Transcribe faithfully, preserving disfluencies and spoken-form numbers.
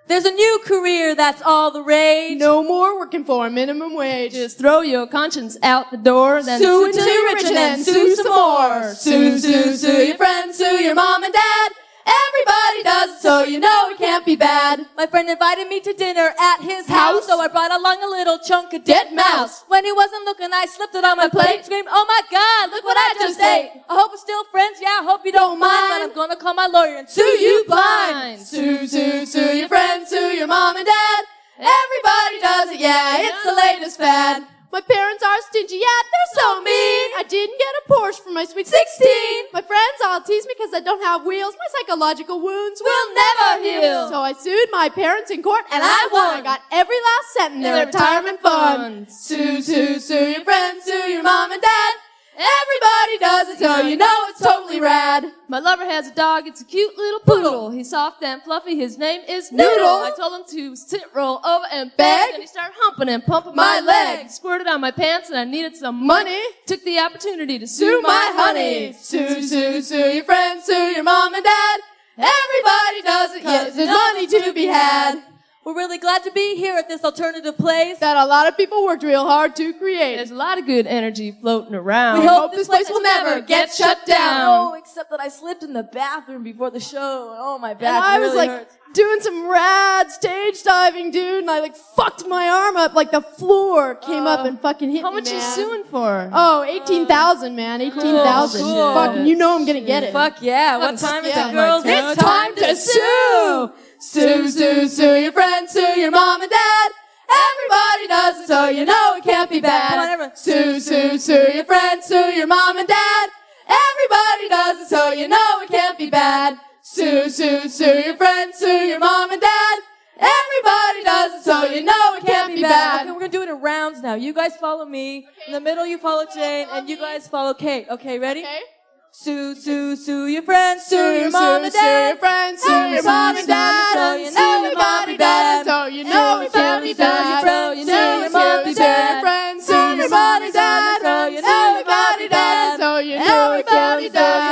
There's a new career that's all the rage. No more working for a minimum wage. Just throw your conscience out the door, then sue sue until till you're you're rich rich and then sue some more. Sue, sue, sue your friends, sue your mom and dad. Everybody does it, so you know it can't be bad. My friend invited me to dinner at his house, House? so I brought along a little chunk of dead Dead mouse. mouse. When he wasn't looking, I slipped it on my plate, screamed, "Oh my God, look what I just ate!" I hope we're still friends, yeah, I hope you don't mind, but I'm gonna call my lawyer and sue you blind. Sue, sue, sue your friends, sue your mom and dad. Everybody does it, yeah, it's the latest fad. My parents are stingy, yeah, they're so mean. I didn't get a Porsche for my sweet sixteen. My friends all tease me because I don't have wheels. My psychological wounds will never heal. So I sued my parents in court and I won. I got every last cent in their retirement fund. Sue, sue, sue your friends, sue your mom and dad. Everybody does it, so you know it's totally rad. My lover has a dog, it's a cute little poodle. He's soft and fluffy, his name is Noodle. Noodle. I told him to sit, roll over, and beg, Beg. and he started humping and pumping My my leg. leg. Squirted on my pants, and I needed some Money. Took the opportunity to sue, Sue my honey. Sue, sue, sue your friends, sue your mom and dad. Everybody does it, yes, there's money to be had. We're really glad to be here at this alternative place. That a lot of people worked real hard to create. There's a lot of good energy floating around. We hope this place will never get shut down. Oh, except that I slipped in the bathroom before the show. Oh, my back And I was really like hurts. doing some rad stage diving, dude, and I like fucked my arm up. Like the floor came up and fucking hit How me, much you man. suing for? Oh, eighteen thousand, man. eighteen thousand. Cool. Fucking, you know I'm gonna get it. Fuck yeah. What Fuck time is yeah. it, girls? My It's time to sue! Sue, sue, sue your friends, sue your mom and dad. Everybody does it, so you know it can't be Come on, bad. everyone. Sue, sue, sue your friends, sue your mom and dad. Everybody does it, so you know it can't be bad. Sue, sue, sue your friends, sue your mom and dad. Everybody does it, so you know it can't be Okay, bad. we're gonna do it in rounds now. You guys follow me. In the middle, you follow Jane, and you guys follow Kate. Okay, ready? Okay. Sue, sue, sue your friends, sue Sue, your mom and sue, sue your dad. friends, sue your mom and dad. So you know it can't be bad. So you know it can't be bad. So you know it can't be Sue your bad. friends, sue your mom and dad. So you know it can't be bad. So you know it can't be bad.